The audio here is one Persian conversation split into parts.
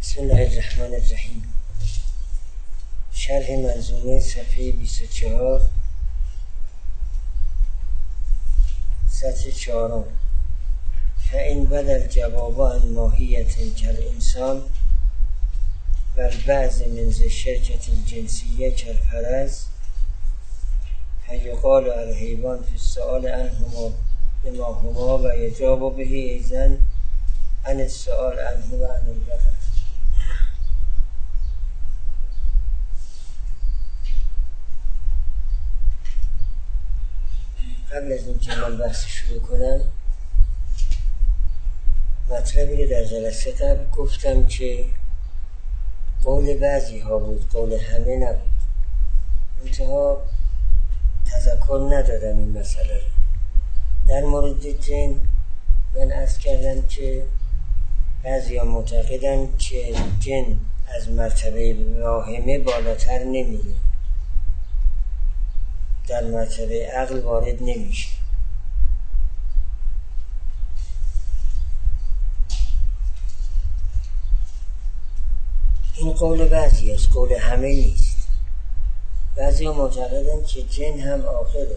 بسم الله الرحمن الرحیم. شرح منظومه صفحه 24 سطر 4. فإن بدل جواب عن ماهیت کالانسان و البعض من ذی الشرکة الجنسیه کالفرس فیقال الحیوان فی السؤال عنهما بما هما و یجاب به ایضا عن السؤال عنه و عن البقر. قبل از اینکه من بحث شروع کنم مطلبی رو در جلسه قبل گفتم که قول بعضی ها بود، قول همه نبود. انتها تذکر ندادم این مسئله رو. در مورد جن من عرض کردم که بعضی ها معتقدن که جن از مرتبه واهمه بالاتر نمیره، در مرتبه عقل وارد نمیشه. این قول بعضی است، قول همه نیست. بعضی ها معتقدن که جن هم عاقله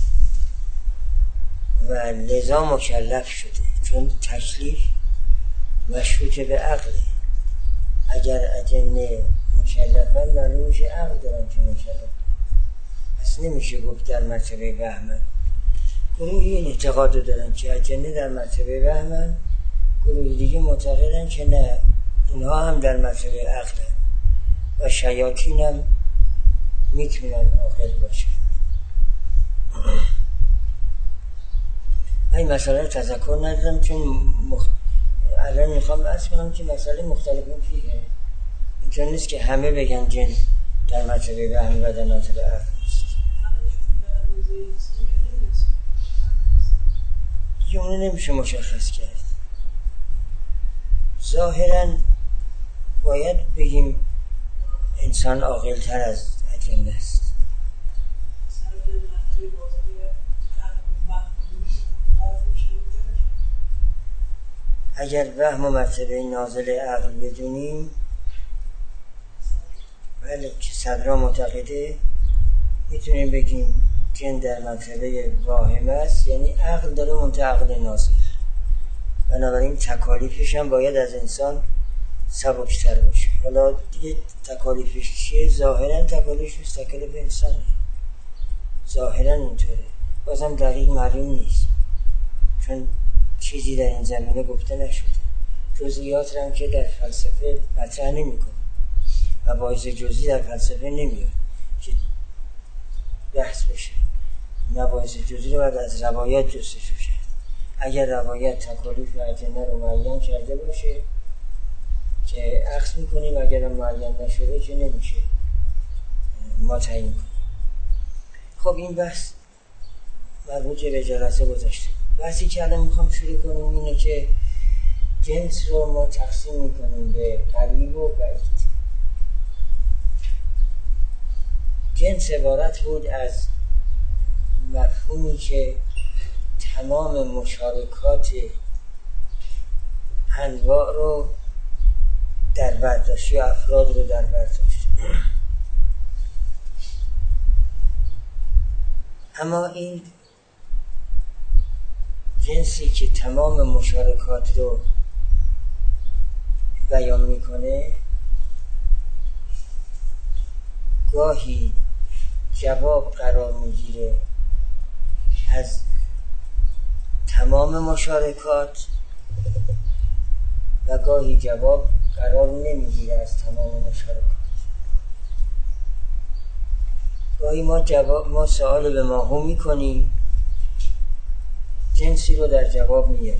و لذا مکلف شده، چون تکلیف مشروط به عقله. اگر اجنه مکلفن معلوم میشه عقل دارن که مکلفن، پس نمیشه گفت در مرتبه وهمن. گروهی این اعتقاد دارن که اجنه در مرتبه وهمن، گروهی دیگه معتقدن که نه، اونها هم در مرتبه عقلن و شیاطین هم میتونن عاقل باشه. این مسئله تذکر ندادم چون الان میخوام بحث کنم که مسئله مختلفین فیه. اینطور نیست که همه بگن جن در مرتبه وهم و در مرتبه عقل نیست. دیگه اونو نمیشه مشخص کرد. ظاهراً باید بگیم انسان عاقل تر از اجنه است. اگر وهم و مرتبه نازل عقل بدونیم، بله که صدرا معتقده، میتونیم بگیم جن در مرتبه واهم است، یعنی عقل داره منتها عقل نازل. بنابراین تکالیفش هم باید از انسان سبکتر باشه. حالا دیگه تکالیفش چیه؟ ظاهرا تکالیفش تکالیف انسانه، ظاهرا اینطوره، بازم دقیق معلوم نیست چون چیزی در این زمینه گفته نشده. جزئیات هم که در فلسفه مطرح نمی‌کنه و مباحث جزئی در فلسفه نمیاد که بحث بشه. مباحث جزئی رو باید از روایات جستجو کرد. اگر روایت تکالیف اجنه رو معین کرده باشه که اخذ میکنیم، اگر هم معین نشده که نمیشه ما تعیین کنیم. خب این بحث مربوط به جلسه گذشته. بحثی که الان میخوام شروع کنیم اینه که جنس رو ما تقسیم میکنیم به قریب و بعید. جنس عبارت بود از مفهومی که تمام مشارکات انواع رو در بر داشت یا افراد رو در بر داشت. اما این جنسی که تمام مشارکات رو بیان میکنه گاهی جواب قرار میگیره از تمام مشارکات و گاهی جواب قرار نمیگیره از تمام مشارکات. گاهی ما سوال به ماهو میکنیم، جنسی رو در جواب میاریم.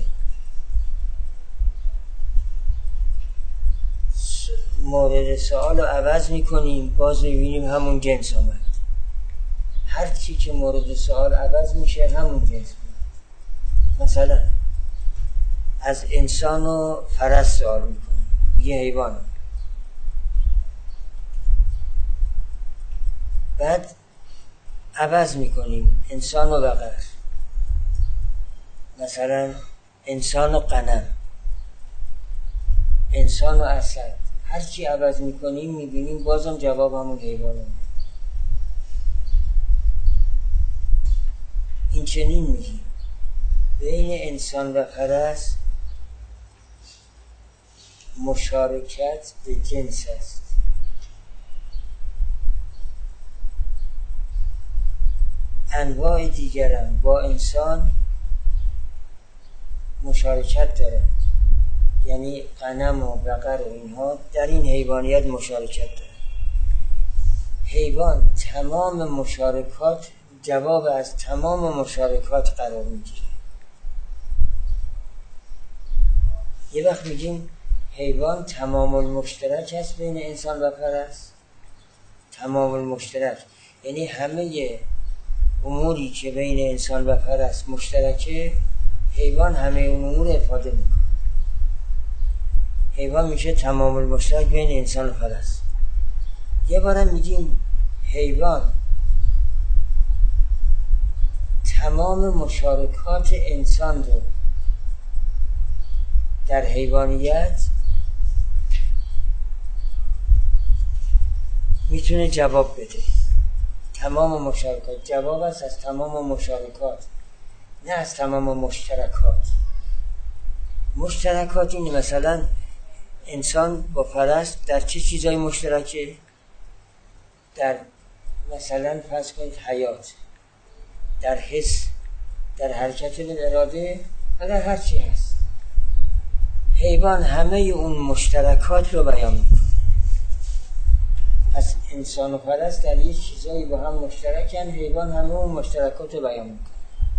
مورد سوال رو عوض میکنیم، باز میبینیم همون جنس آمد. هر چی که مورد سوال عوض میشه همون جنس میاد. مثلا از انسان و فرس سوال میکنیم، یه حیوان. بعد عوض میکنیم انسان و بقر، مثلا انسان و غنم، انسان و اسد، هرچی عوض میکنیم میبینیم بازم جواب همون حیوانه. این چنین میگیم بین انسان و فرس مشارکت به جنس است. انواع دیگرم با انسان مشارکت دارند، یعنی غنم و بقر و اینها در این حیوانیت مشارکت دارند. حیوان تمام مشارکات جواب از تمام مشارکات قرار میگیره. یه وقت میگیم حیوان تمام المشترک هست بین انسان و فرس. تمام المشترک یعنی همه اموری که بین انسان و فرس مشترکه، حیوان همه اون امور افاده میکنه. حیوان میشه تمام المشترک بین انسان و فرس. یه بارم میگیم حیوان تمام مشارکات انسان رو در حیوانیت میتونه جواب بده. تمام مشارکات جواب است از تمام مشارکات، نه از تمام مشترکات. مشترکات این مثلا انسان با فرس در چه چیزایی مشترکه؟ در مثلا فرض کنید حیات، در حس، در حرکت بالاراده و در هر چی هست. حیوان همه اون مشترکات رو بیان میکنه. پس انسان و فرس در یه چیزایی با هم مشترکن، حیوان همه اون مشترکات رو بیان میکنه.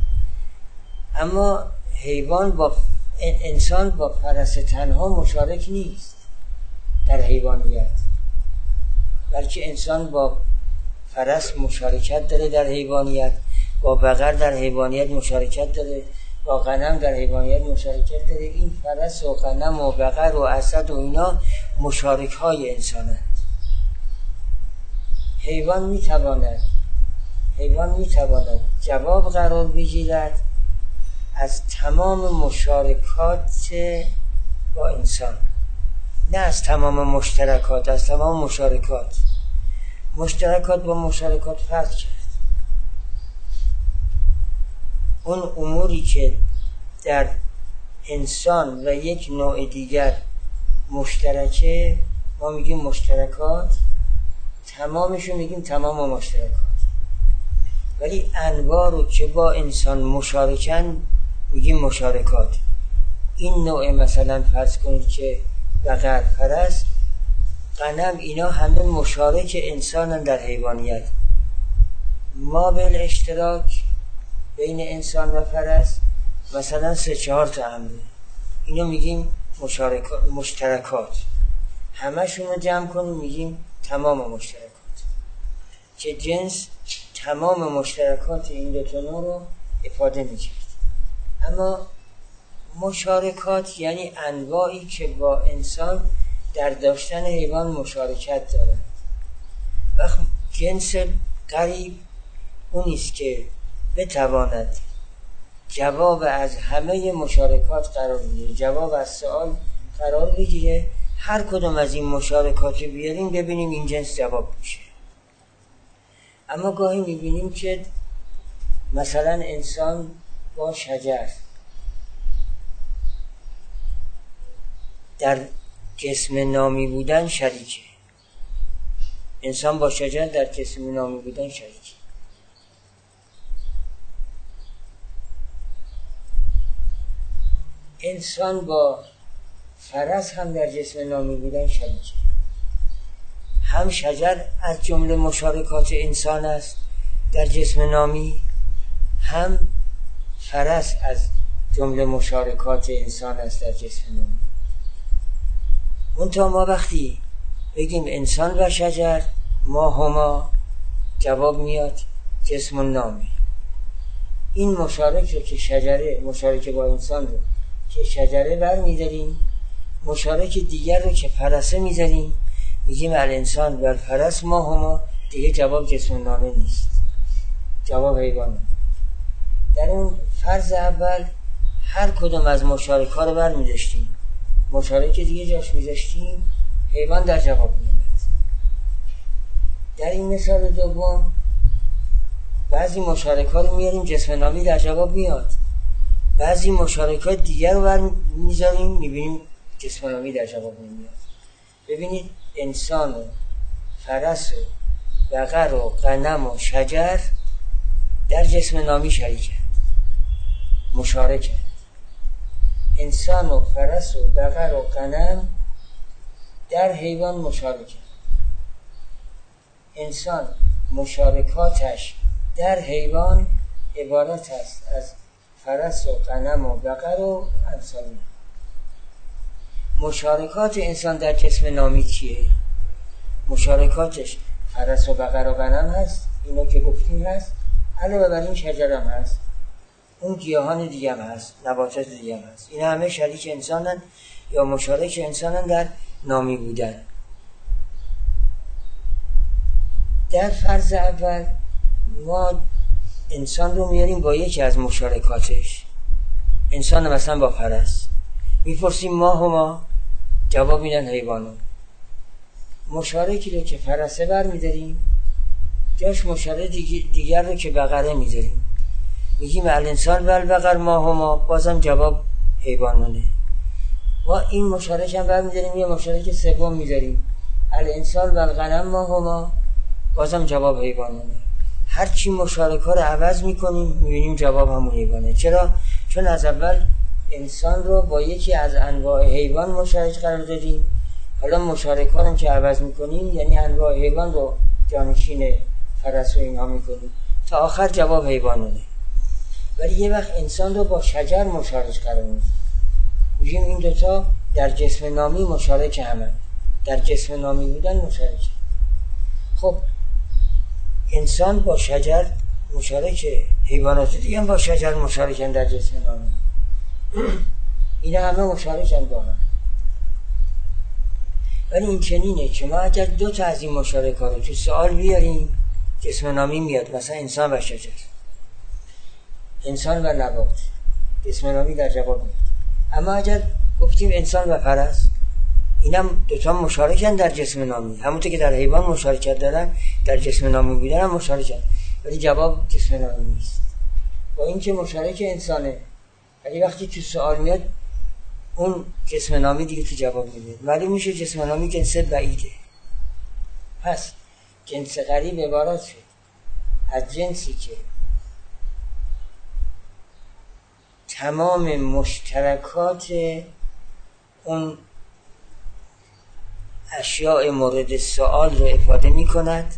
اما حیوان با انسان با فرس تنها مشارک نیست در حیوانیت، بلکه انسان با فرس مشارکت داره در حیوانیت، با بقر در حیوانیت مشارکت داره، با غنم در حیوانیت مشارکت داره. این فرس و غنم و بقر و اسد و اینا مشارک های انسانند. حیوان میتواند جواب قرار بگیرد از تمام مشارکات با انسان، نه از تمام مشترکات، از تمام مشارکات. مشترکات با مشارکات فرق کرد. اون اموری که در انسان و یک نوع دیگر مشترکه ما میگیم مشترکات، تمامشو میگیم تمام مشترکات. ولی انواع رو که با انسان مشارکن میگیم مشارکات. این نوع مثلا فرض کنید که بقر، فرس، غنم، اینا همه مشارک انسانن در حیوانیت. ما به اشتراک بین انسان و فرس مثلا 3-4 تا امره، اینو میگیم مشترکات. همشون رو جمع کنیم میگیم تمام مشترکات، که جنس تمام مشترکات این دو تا نوع رو افاده میکرد. اما مشارکات یعنی انواعی که با انسان در داشتن حیوان مشارکت دارند. وقت جنس قریب اونیست که بتواند جواب از همه مشارکات قرار بگیره، جواب از سوال قرار بگیره. هر کدوم از این مشارکات رو بیاریم ببینیم این جنس جواب میشه. اما گاهی میبینیم که مثلا انسان با شجر در جسم نامی بودن شریکه. انسان با شجر در جسم نامی بودن شریکه. انسان با فرس هم در جسم نامی بودن شریکه. هم شجر از جمله مشارکات انسان است در جسم نامی، هم فرس از جمله مشارکات انسان است در جسم نامی. منتها ما وقتی بگیم انسان و شجر، ما هما، جواب میاد جسم نامی. این مشارک رو که شجره مشارک با انسان رو که شجره بر میداریم، مشارک دیگر رو که فرسه میذاریم، میگیم الانسان و الفرس ما هما. دیگه جواب جسم نامه نیست، جواب حیوانه. در اون فرض اول هر کدوم از مشارک ها رو بر میداشتیم، مشارک دیگه جاش میذاشتیم، حیوان در جواب میاد. در این مثال دوم بعضی مشارکات رو میاریم جسم نامی در جواب میاد، بعضی مشارکات دیگر رو برمی‌ذاریم میبینیم جسم نامی در جواب نمیاد. ببینید انسان و فرس و بقر و غنم و شجر در جسم نامی شریکند، مشارکند. انسان و فرس و بقر و غنم در حیوان مشارکند. انسان مشارکاتش در حیوان عبارت است از فرس و غنم و بقر و امثال. مشارکات انسان در جسم نامی چیه؟ مشارکاتش فرس و بقر و غنم هست، اینا که گفتیم هست، علاوه بر این شجر هم هست، اون گیاهان دیگه هم هست، نباتات دیگه هم هست. اینا همه شریک انسانن یا مشارک انسانن در نامی بودن. در فرض اول ما انسان رو میاریم با یکی از مشارکاتش، انسان مثلا با فرس، میپرسیم ما جواب میدن حیوانو. مشارکی رو که فرسه بر میداریم جاش مشارک دیگر رو که بقره میداریم، میگیم الانسان و البقر ما بازم جواب حیوان مونه. و این مشارک هم بر میداریم یه مشارک سوم میداریم الانسان و الغنم ما بازم جواب حیوان مونه. هرچی مشارکا رو عوض میکنیم میبینیم جواب همون حیوانه. چرا؟ چون از اول انسان رو با یکی از انواع حیوان مشارک قرار دادیم، حالا مشارکا رو که عوض میکنیم یعنی انواع حیوان رو جانشین فرس و اینها میکنیم تا آخر جواب حیوان مونه. ولی یه وقت انسان رو با شجر مشارک قرار میدیم، میگیم این دوتا در جسم نامی مشارک همه، در جسم نامی بودن مشارک. خب انسان با شجر مشارکه، حیوانات دیگه هم با شجر مشارکن در جسم نامی. اینا همه مشارکن با هم. ولی این چنینه که ما اگر دو تا از این مشارکا رو تو سوال بیاریم جسم نامی میاد، مثلا انسان و شجر، انسان و نبات، جسم نامی در جواب میاد. اما اگر گفتیم انسان و فرس، اینم دوتا مشارکن در جسم نامی، همونطور که در حیوان مشارکت دارن در جسم نامی بودن هم مشارکن، ولی جواب جسم نامی نیست. با اینکه مشارک انسانه ولی وقتی تو سوال میاد اون جسم نامی دیگه تو جواب میده. معلوم میشه جسم نامی جنس بعیده. پس جنس غریب عبارت شد از جنسی که تمام مشترکات اون اشیاء مورد سوال رو افاده می کند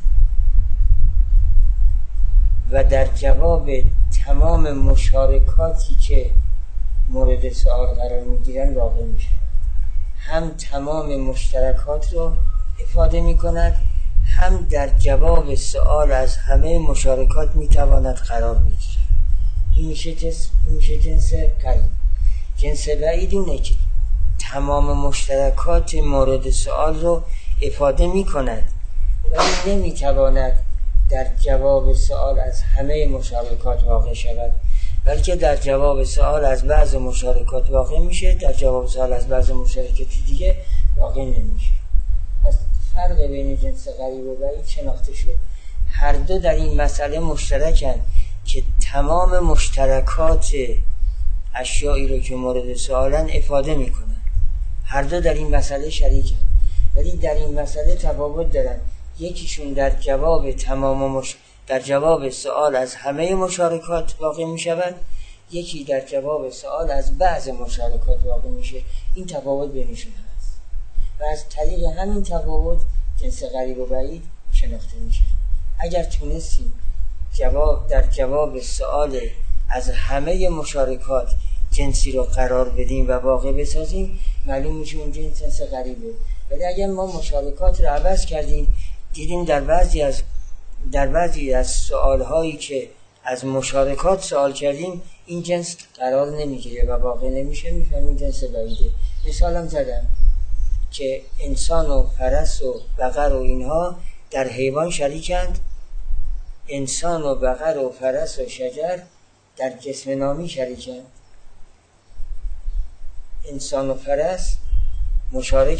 و در جواب تمام مشارکاتی که مورد سوال قرار می گیرن واقع می شود. هم تمام مشترکات رو افاده می کند، هم در جواب سوال از همه مشارکات می تواند قرار بگیرد. این میشه جنس قریب. جنس بعید اینه که تمام مشترکات مورد سوال رو افاده می کند ولی نمی تواند در جواب سوال از همه مشارکات واقع شود، بلکه در جواب سوال از بعض مشارکات واقع میشه، در جواب سوال از بعض مشارکات دیگه واقع نمیشه. پس فرق بین جنس غریب و بعید شناخته شد. هر دو در این مسئله مشترکن که تمام مشترکات اشیایی رو که مورد سوالن افاده میکنن. هر دو در این مسئله شریکن ولی در این مسئله تفاوت دارن. یکیشون در جواب در جواب سوال از همه مشارکات واقع میشوند، یکی در جواب سوال از بعض مشارکات واقع میشه. این تفاوت بینشون هست و از طریق همین تفاوت جنس غریب و بعید شناخته میشه. اگر تونستیم در جواب سوال از همه مشارکات جنسی رو قرار بدیم و واقع بسازیم معلوم میشه اون جنس غریبه. ولی اگر ما مشارکات رو عوض کردیم دیدیم در بعضی از سوالهایی که از مشارکات سوال کردیم این جنس قرار نمیگیره و واقع نمیشه، میفهمیم جنس بعیده. مثالم زدم که انسان و فرس و بقر و اینها در حیوان شریکند، انسان و بقر و فرس و شجر در جسم نامی شریکند. انسان و فرس مشارکند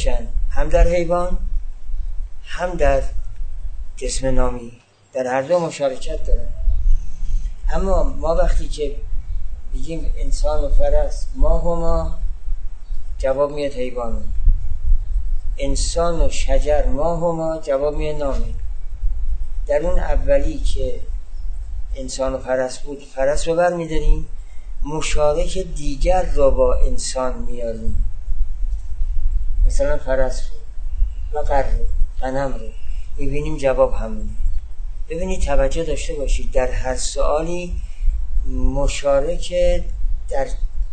هم در حیوان هم در جسم نامی، در هر دو مشارکت دارن. اما ما وقتی که بگیم انسان و فرس ما هما، جواب میاد حیوان. انسان و شجر ما هما، جواب میاد نامی. در اون اولی که انسان و فرس بود، فرس رو بر میداریم، مشارک دیگر رو با انسان میاریم، مثلا فرس رو و قر رو، غنم رو میبینیم، جواب همونه. ببینید توجه داشته باشید، در هر سوالی مشارک در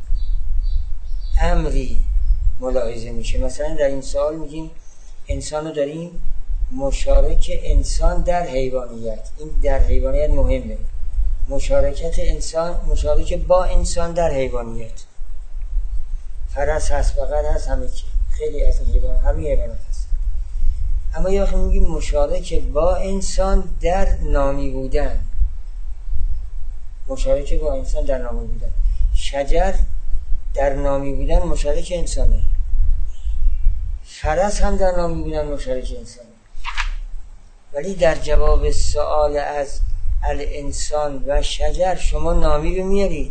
امری ملاحظه میشه. مثلا در این سوال میگیم انسان رو داریم، مشارک انسان در حیوانیت، این در حیوانیت مهمه، مشارکت انسان، مشارک با انسان در حیوانیت. فرس هست، بقر هست، همه چی، خیلی از این حیوان، همه حیوانات هست. اما یه وقت میگیم مشارک با انسان در نامی بودن، مشارک با انسان در نامی بودن. شجر در نامی بودن مشارک انسانه، فرس هم در نامی بودن مشارک انسانه. ولی در جواب سوال از الانسان و شجر شما نامی رو میارید،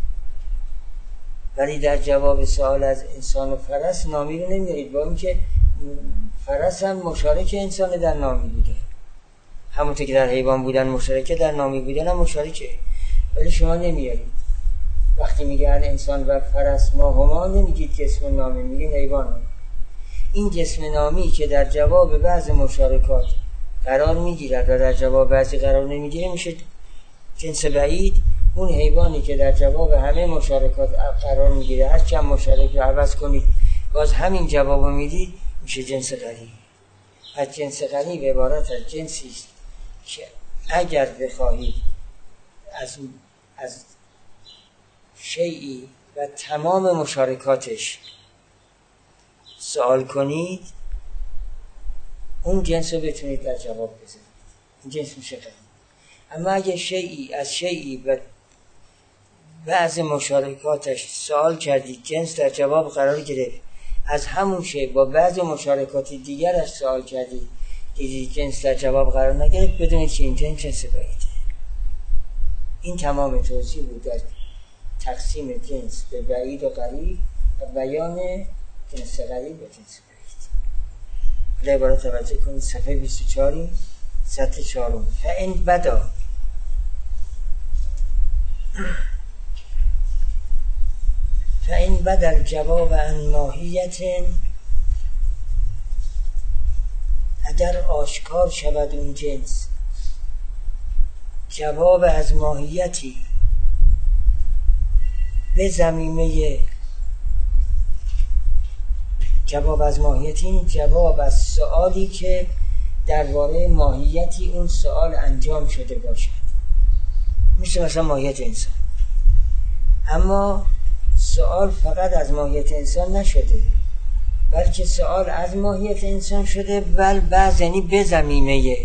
ولی در جواب سوال از انسان و فرس نامی رو نمیارید، با اینکه فرس هم مشارک انسان در نامی بوده، همونطور که در حیوان بودن مشارکه، در نامی بودن هم مشارکه، ولی شما نمیارید. وقتی میگه الانسان و فرس ما هما، نمیگید جسم نامی، میگید حیوان. این جسم نامی که در جواب بعض مشارکات قرار میگیرد و در جواب بعضی قرار نمیگیره میشه جنس بعید. اون حیوانی که در جواب همه مشارکات قرار میگیره، هر چند مشارک رو عوض کنید باز همین جواب رو میدید، میشه جنس غریب. از جنس غریب عبارت از جنسی است که اگر بخواهید از شیئی و تمام مشارکاتش سوال کنید، اون جنس رو بتونید در جواب بزنید، این جنس میشه غریب. اما اگه شیئی از شیئی و بعض مشارکاتش سوال کردید، جنس در جواب قرار گرفت، از همون شی با بعض مشارکات دیگرش سوال کردید، دیدید جنس در جواب قرار نگرفت، بدونید که این جنس بعیده. این تمام توضیح بود در تقسیم جنس به بعید و قریب و بیان جنس قریب و جنس بعید. حالا عبارت توجه کنید، صفحه 24 سطر 4. فإن بدا فإن بدا الجواب عن ماهیت، اگر آشکار شود اون جنس، جواب از ماهیتی به زمینه، جواب از ماهیتی این جواب از سؤالی که درباره ماهیتی اون سؤال انجام شده باشد، مثل مثلا ماهیت انسان. اما سؤال فقط از ماهیت انسان نشده، بلکه سؤال از ماهیت انسان شده، بعض یعنی به زمینه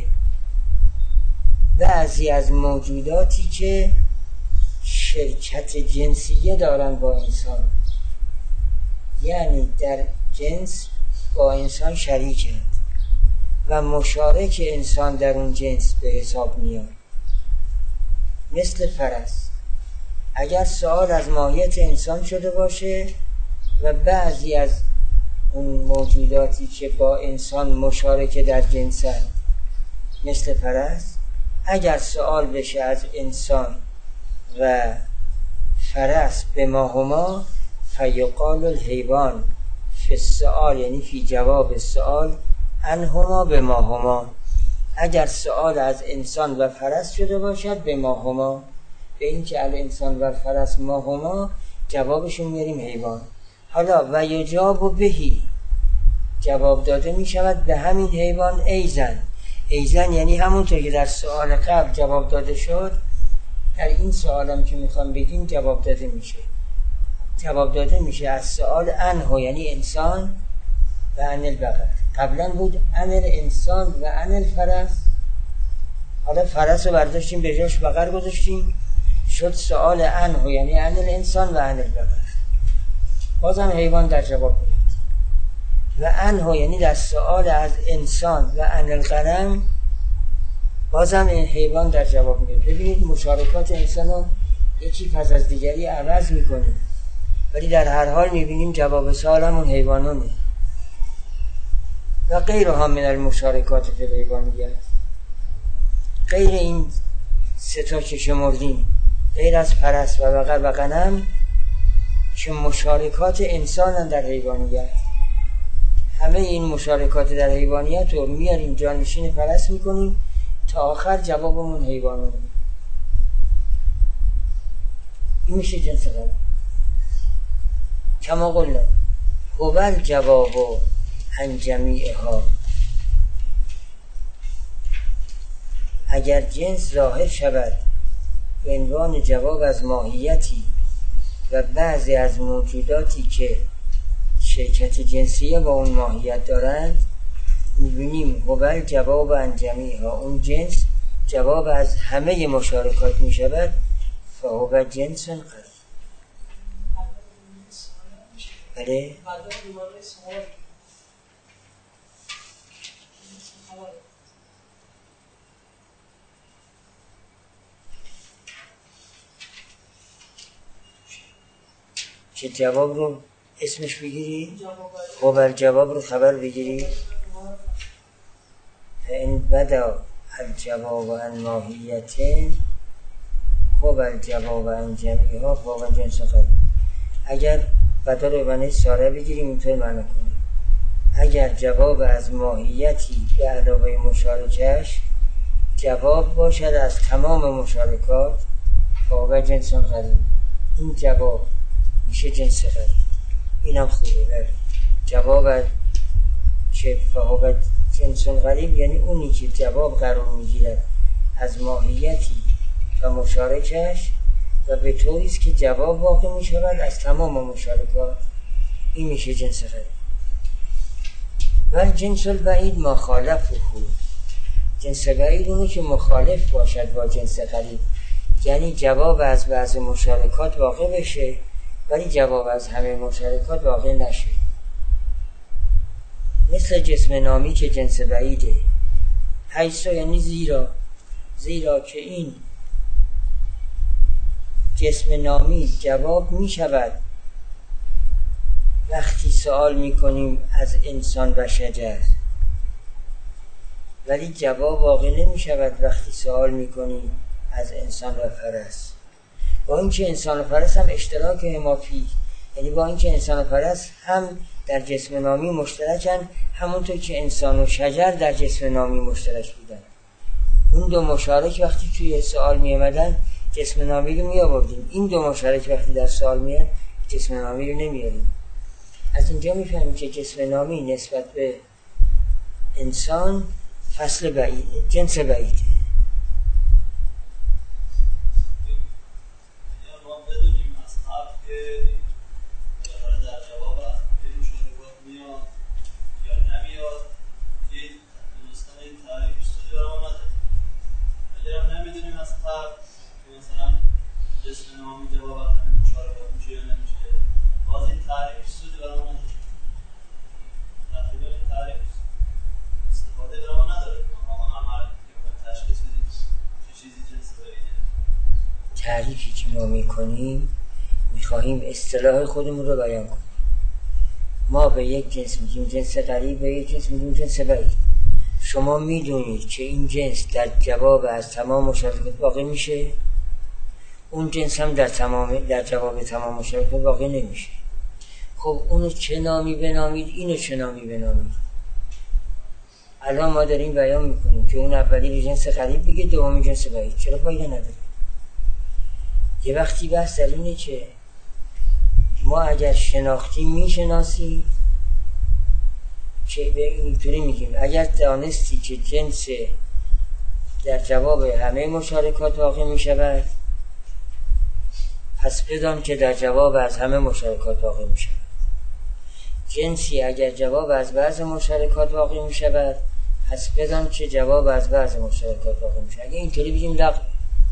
بعضی از موجوداتی که شرکت جنسیه دارن با انسان، یعنی در جنس با انسان شریکند و مشارک انسان در اون جنس به حساب میاد. مثل فرس، اگر سؤال از ماهیت انسان شده باشه و بعضی از اون موجوداتی که با انسان مشارک در جنسن، مثل فرس، اگر سؤال بشه از انسان و فرس به ما هما، فیقال الحیوان فی السؤال، یعنی فی جواب السؤال انهما به ما هما. اگر سؤال از انسان و فرس شده باشد به ما هما، به این که الانسان و فرس ما هما، جوابشون میاریم حیوان. حالا و یجاب بهی، جواب داده می شود به همین حیوان ایزن. ایزن یعنی همونطور که در سؤال قبل جواب داده شد، در این سؤالم که میخوام بگیم جواب داده میشه. جواب داده میشه از سؤال انه، یعنی انسان و ان البقر. قبلا بود ان الانسان و ان الفرس، حالا فرس رو برداشتیم به جاش بقر گذاشتیم، شد سؤال انه، یعنی ان الانسان و ان البقر. بازم حیوان در جواب میاد. و عنه یعنی در سؤال از انسان و عن القلم بازم این حیوان در جواب میده. ببینید مشارکات انسان رو یکی پس از دیگری عوض میکنه، ولی در هر حال میبینیم جواب سوالمون حیوانونه. و غیرها من المشارکات فی الحیوانیت، غیر این سه تا که شمردیم، غیر از فرس و بقر و غنم که مشارکات انسان در حیوانیت، همه این مشارکات در حیوانیت رو میاریم جانشین فرس میکنیم تا آخر جوابمون حیوانونه. این میشه جنس غیر. کما قلنا هو الجواب عن جمیعها، اگر جنس ظاهر شود به عنوان جواب از ماهیتی و بعضی از موجوداتی که شرکت جنسیه با اون ماهیت دارند، میبینیم هو الجواب عن جمیعها، اون جنس جواب از همه مشارکات میشود. فهو جنس قریب. بله؟ چه جواب رو اسمش بگیری؟ خب الجواب رو خبر بگیری؟ این بدا الجواب عن ماهیتین خب الجواب عن جمیعها فهو جنس قریب. اگر بدا رو بنای ساره بگیریم اینطور معنی کنیم، اگر جواب از ماهیتی به علاوه مشارکش جواب باشد از تمام مشارکات فهو جنس قریب، این جواب میشه جنس غریب. اینم خوبه. جواب که فهو جنس غریب یعنی اونی که جواب قرار میگیرد از ماهیتی و مشارکش و به طوریست که جواب واقع میشود از تمام مشارکات، این میشه جنس غریب. و جنس البعید ما خالفه، جنس بعید اونی که مخالف باشد با جنس غریب، یعنی جواب از بعض مشارکات واقع بشه ولی جواب از همه مشارکات واقع نشه. مثل جسم نامی که جنس بعیده، حیث یعنی زیرا که این جسم نامی جواب می شود وقتی سوال می کنیم از انسان و شجر، ولی جواب واقع نمی شود وقتی سوال می کنیم از انسان و فرس. با اینکه انسان و فرس هم اشتراک همافی، یعنی با اینکه انسان و فرس هم در جسم نامی مشترکن، همونطور که انسان و شجر در جسم نامی مشترک بودن. اون دو مشارک وقتی توی سوال می آمدن جسم نامی رو می آوردیم، این دو مشارک وقتی در سوال میاد جسم نامی رو نمی آوریم. از اینجا می فهمیم که جسم نامی نسبت به انسان فصل بعید، جنس بعیده. تعریفی که ما میکنیم میخواهیم اصطلاح خودمون رو بیان کنیم. ما به یک جنس میگیم جنس غریب، به یک جنس میگیم جنس بعید. شما میدونید که این جنس در جواب از تمام مشارکات واقع میشه، اون جنس هم در جواب تمام مشارکات واقع نمیشه. خب اونو چه نامی بنامید، اینو چه نامی بنامید؟ الان ما داریم بیان میکنیم که اون اولی به جنس غریب بگه، دومی جنس بعید. چرا فایده نداره؟ یه وقتی بحث در اینه که ما اگر شناختیم میشناسیم، که به اینطوری میگیم اگر دانستی که جنس در جواب همه مشارکات واقع میشود، پس بدان که در جواب از همه مشارکات واقع میشود. جنسی اگر جواب از بعض مشارکات واقع میشود، پس بدان که جواب از بعض مشارکات واقع میشود. اگه اینطوری بگیم لغو،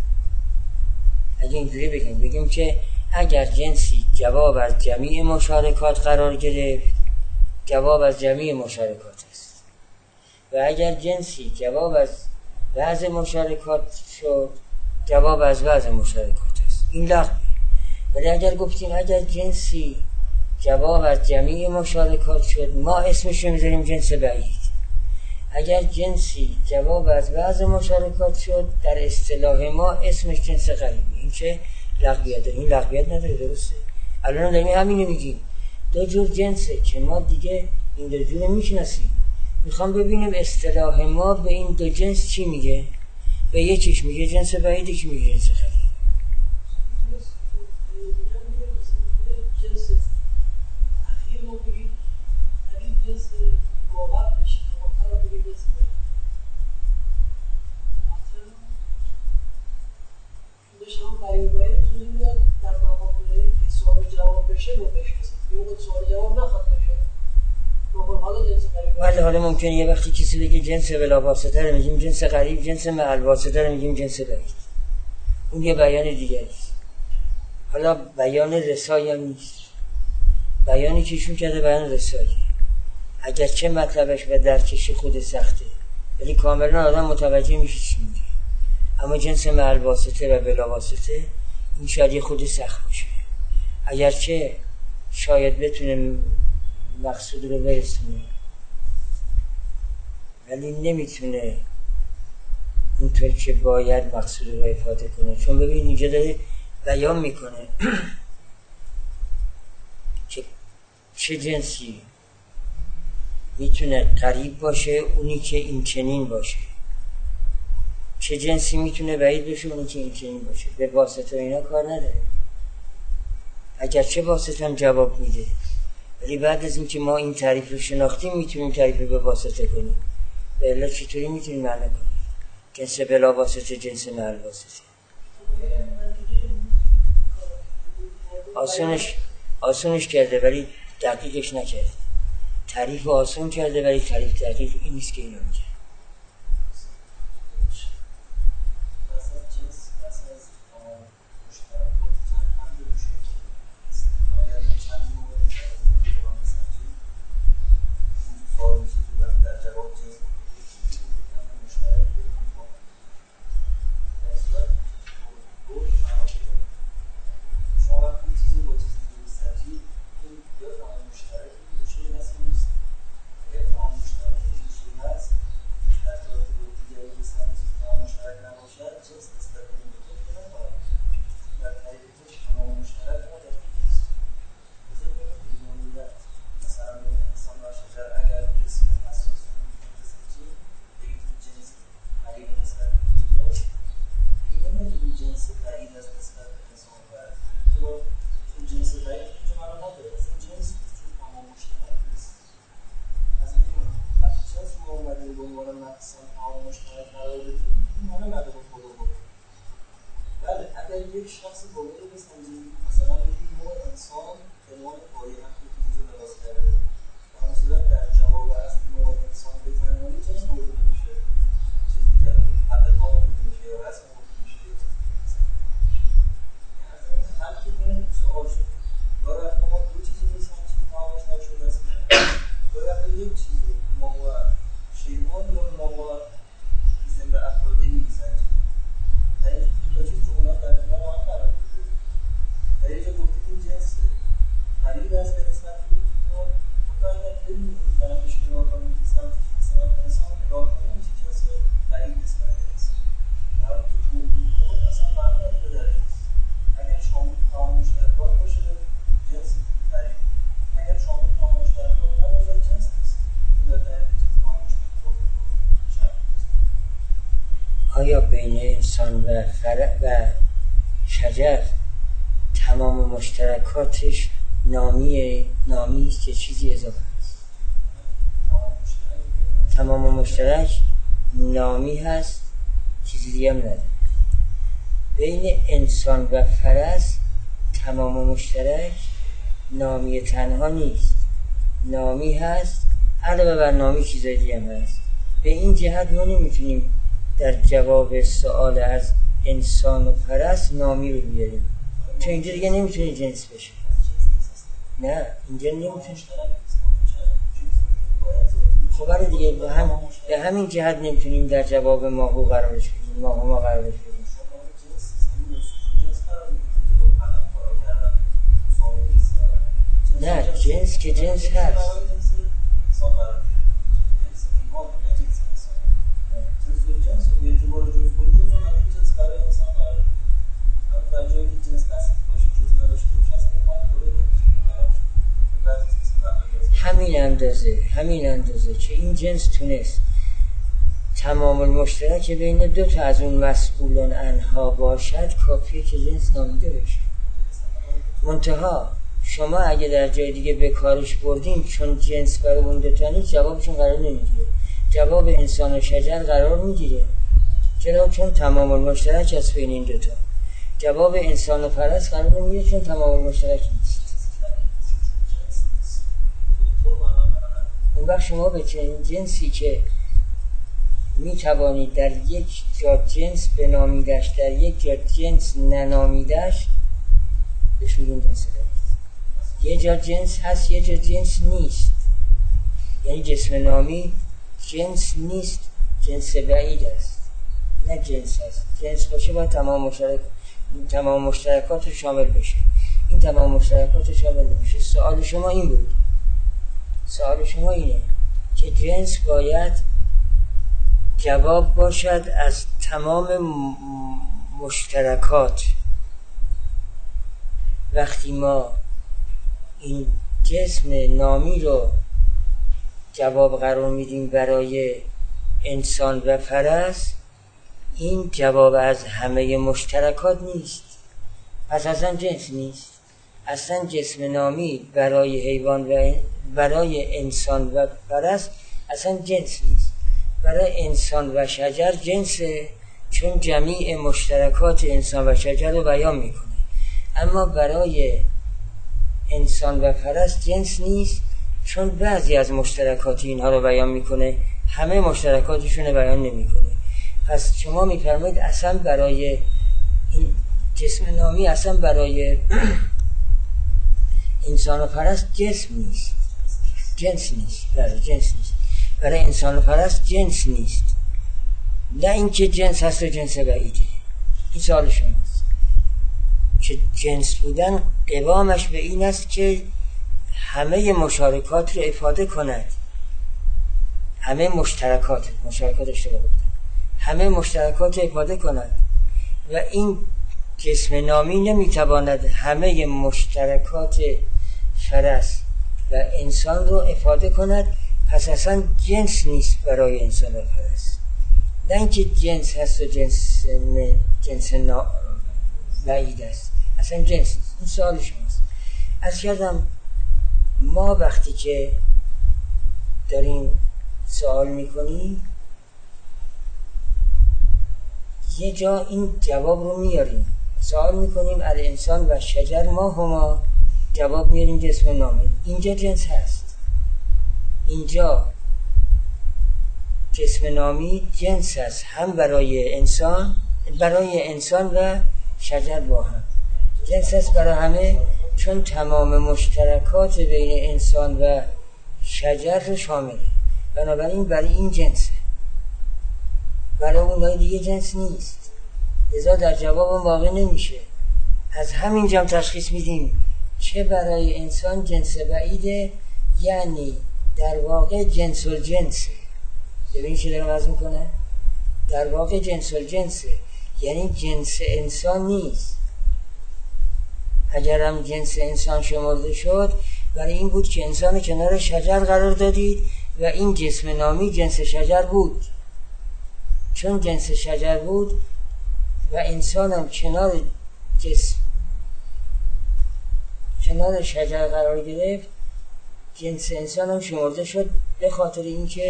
اگه اینطوری بگیم که اگر جنسی جواب از جمیع مشارکات قرار گرفت، جواب از جمعی مشارکات است و اگر جنسی جواب از بعض مشارکات شد جواب از بعض مشارکات است. این لغوه. ولی اگر گفتیم اگر جنسی جواب از جمعی مشارکات شد ما اسمش رو میذاریم جنس بعید. اگر جنسی جواب از بعض مشارکات شد در اصطلاح ما اسمش جنس غریبی. این چه لغویت داره؟ این لغویت نداره. درسته؟ الان هم داریم همینو میگیم. دو جور جنسه که ما دیگه این دو جور میشناسیم. میخوام ببینیم اصطلاح ما به این دو جنس چی میگه. به یکیش میگه جنس بعید، یکی میگه جنس غریب. جنس اخیر رو بگید اگه جنس موقت بشه موقت رو بگید جنس شدش هم قریب باید توی میاد در مقابل که سوال جواب بشه رو بشنسید یه وقت سوال جواب نخواد بشه حالا جنس قریب ولی حالا ممکنه یه وقتی کسی بگه جنس بلا واسطه رو میگیم جنس غریب، جنس معل واسطه رو میگیم جنس بعید. اون یه بیان دیگه است. حالا بیان رسایی هم نیست. بیانی که ایشون کرده بیان رسایی. اگرچه مطلبش و درکش خود سخته ولی کاملا آدم متوجه میشه چی میگه. اما جنس معل واسطه و بلا واسطه این شاید یه خود سخت باشه. اگرچه شاید بتونه مقصود رو برسونه ولی نمیتونه اونطور که باید مقصود رو افاده کنه. چون ببین اینجا داره بیان میکنه که چه جنسی میتونه قریب باشه اونی که این چنین باشه، چه جنسی میتونه بعید باشه اونی که این چنین باشه. به واسطه اینا کار نداره. اگرچه واسطه هم جواب میده ولی بعد از اینکه ما این تعریف رو شناختیم میتونیم تعریف رو به واسطه کنیم. به الا چطوری میتونیم معنی کنیم جنس بلا واسطه جنس معل واسطه؟ آسونش کرده ولی دقیقش نکرده. تعریف آسون کرده ولی تعریف دقیق این نیست که اینو میگه. یک شخص واقعی بسنجیم مثلا میگیم نوع انسان به نوع پایه هم که موضوع لباس کرده در این صورت در جواب از نوع انسان به تنهایی جنس مورد نمیشه چیز دیگر حد پا مورد نمیشه یا رسم مورد نمیشه یا چیز دیگر از این خلقی بین سوال شد گاه وقتا ما دو چیزی بسنجیم نامش نشد است گاه وقتا یک چیزی موقع شیعان یا موقع ایزم به افرادی میسنجیم در این دو چیز که اونا در کنار هم قرار بوده در اینجا گفتیم این جنس قریب است به نسبت به دوتا منتها اگر بریم این طرفش نگاه کنیم که سمت مثلا انسان نگاه کنیم میشه جنس قریب نسبت به انسان در حالی که توضیح خود اصلا معلوم نداره در جنس اگر شامل تمام مشترکات باشه جنس قریب اگر شامل تمام مشترکات نباشه جنس نیست این در طریق چیز تمام مشترکات آیا بین انسان و فرع و شجر تمام مشترکاتش نامی است که چیزی اضافه است؟ تمام مشترک نامی هست چیزی دیگه هم نداره. بین انسان و فرس تمام مشترک نامی تنها نیست، نامی هست علاوه بر نامی چیزای دیگه هم هست. به این جهت ما نمیتونیم در جواب سوال از انسان و فرس نامی رو بیاریم چون اینجا دیگه نمیتونه جنس بشه. نه اینجا نمیتونه. خب برای دیگه به همین جهت نمیتونیم در جواب ماهو قرارش بدیم، ماهو قرارش بدیم. نه جنس که جنس هست. همین اندازه که این جنس تونست تمام المشترک بین دو تا از اون مسئولان انها باشد کافیه که جنس نامیده بشه. منتها شما اگه در جای دیگه به کارش بردین چون جنس برای اون دو تا نیست جوابشون قرار نمیگیره. جواب انسان و شجر قرار میگیره. چرا؟ چون تمام المشترک از بین این دو تا. جواب انسان و فرس قرار نمیگیره چون تمام المشترک نیست. اون وقت شما به چنین جنسی که می توانید در یک جا جنس بنامیدش در یک جا جنس ننامیدش بهش میگیم جنس بعید. یه جا جنس هست یه جا جنس نیست، یعنی جسم نامی جنس نیست، جنس بعید است، نه جنس هست. جنس باشه باید تمام مشترکات رو شامل بشه. این تمام مشترکات رو شامل بشه. سوال شما این بود، سوال شما اینه که جنس باید جواب باشد از تمام مشترکات. وقتی ما این جسم نامی رو جواب قرار میدیم برای انسان و فرس، این جواب از همه مشترکات نیست، پس اصلا جنس نیست. اصلا جسم نامی برای حیوان و برای انسان و فرس اصلا جنس نیست. برای انسان و شجر جنسه چون جمیع مشترکات انسان و شجر رو بیان میکنه، اما برای انسان و فرس جنس نیست چون بعضی از مشترکات اینها رو بیان میکنه، همه مشترکاتشون رو بیان نمیکنه. پس شما میفرمایید اصلا برای این جسم نامی اصلا برای انسان و فرس جسم نیست، جنس نیست. برای جنس نیست، برای انسان و فرس جنس نیست. نه اینکه جنس هست و جنس بعیده. این سوال شماست که جنس بودن قوامش به این است که همه مشارکات رو افاده کند، همه مشترکات اشتباه گفتم، همه مشترکات رو افاده کند و این جسم نامی نمیتواند همه مشترکات فرس و انسان رو افاده کند، پس اصلا جنس نیست برای انسان و فرس. نه اینکه جنس هست و جنس بعید است، اصلا جنس نیست. این سوال شماست. از کردم ما وقتی که داریم سوال میکنیم یه جا این جواب رو میاریم، سوال میکنیم الانسان و شجر ما هما، جواب میاریم جسم نامی. اینجا جنس هست، اینجا جسم نامی جنس هست هم برای انسان و شجر با هم جنس هست برای همه، چون تمام مشترکات بین انسان و شجر رو شامله. بنابراین برای این جنسه، برای اونهای دیگه جنس نیست، لذا در جواب واقع نمیشه. از همین جا تشخیص میدیم چه برای انسان جنس بعیده، یعنی در واقع جنس الجنسه. ببینید چه دارم عرض میکنه، در واقع جنس الجنسه، یعنی جنس انسان نیست. اگرم جنس انسان شمرده شد برای این بود که انسان کنار شجر قرار دادید و این جسم نامی جنس شجر بود. چون جنس شجر بود و انسانم کنار شجر قرار گرفت، جنس انسانم شمرده شد به خاطر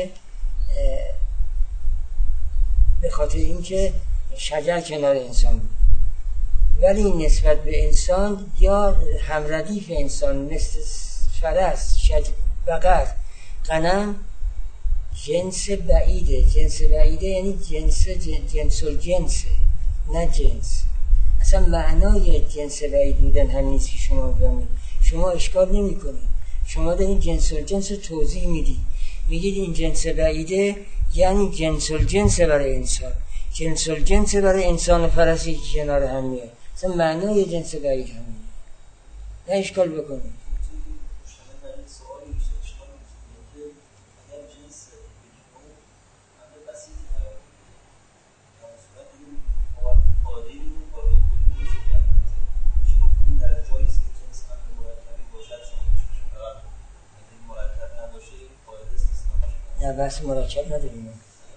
اینکه شجر کنار انسان بود. ولی نسبت به انسان یا همردیف انسان مثل فرس، بقر، غنم جنس بعیده. جنس بعیده یعنی جنس الجنسه، نه جنس. اصلا معنای جنس بعید بودن هم نیست که شما بفهمید. شما اشکال نمی کنید، شما دارید جنس الجنس رو توضیح میدید. میگید این جنس بعیده یعنی جنس الجنس برای انسان، جنس الجنس برای انسان فرسی که کنار هم میاد. مثلا معنای جنس بعید همینه، نه اشکال بکنید. نه بحث مرکب نداریم.